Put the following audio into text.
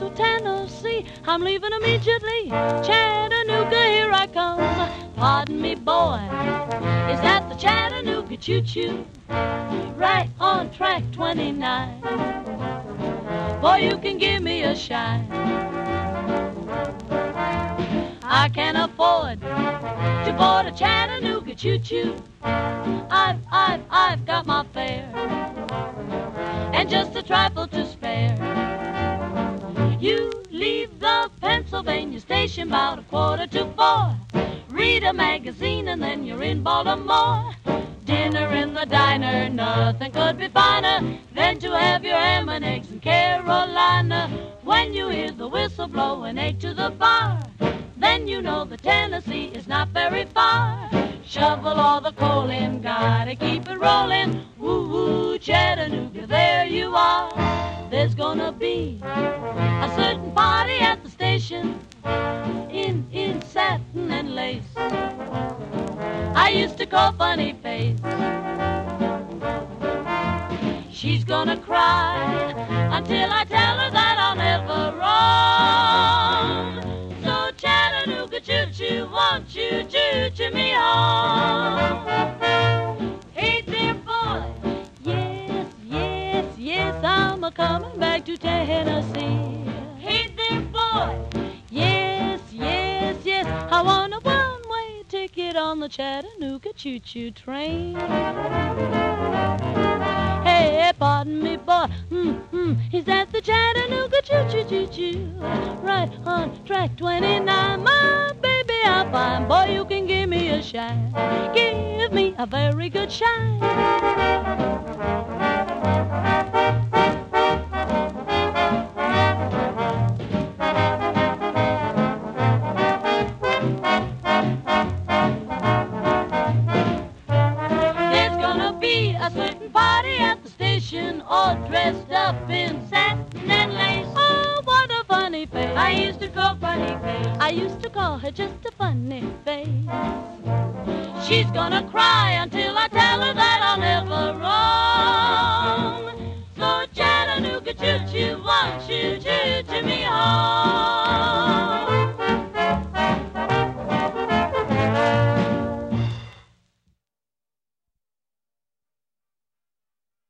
to Tennessee. I'm leaving immediately. Chattanooga, here I come. Pardon me, boy, is that the Chattanooga choo-choo? Right on track 29. Boy, you can give me a shine. I can afford to board a Chattanooga choo-choo. I've got my fare and just a trifle to spare. You leave the Pennsylvania station about 3:45. Read a magazine and then you're in Baltimore. Dinner in the diner, nothing could be finer than to have your ham and eggs in Carolina. When you hear the whistle blow and egg to the bar, then you know the Tennessee is not very far. Shovel all the coal in, gotta keep it rolling. Woo-woo, Chattanooga, there you are. There's gonna be a certain party at the station in satin and lace. I used to call Funny Face. She's gonna cry until I tell her that I'll never roam. So Chattanooga choo-choo, won't you choo-choo me home? Hey there, boy. Yes, yes, yes, I'm a-coming back to Tennessee. Hey there, boy. Yes, yes, yes, I want a one-way ticket on the Chattanooga choo-choo train. Hey, pardon me, boy, is that the Chattanooga choo-choo-choo-choo? Right on track 29, my baby, I'm fine. Boy, you can give me a shine. Give me a very good shine. All dressed up in satin and lace. Oh, what a funny face. I used to call Funny Face. I used to call her just a funny face. She's gonna cry until I tell her that I'll never run.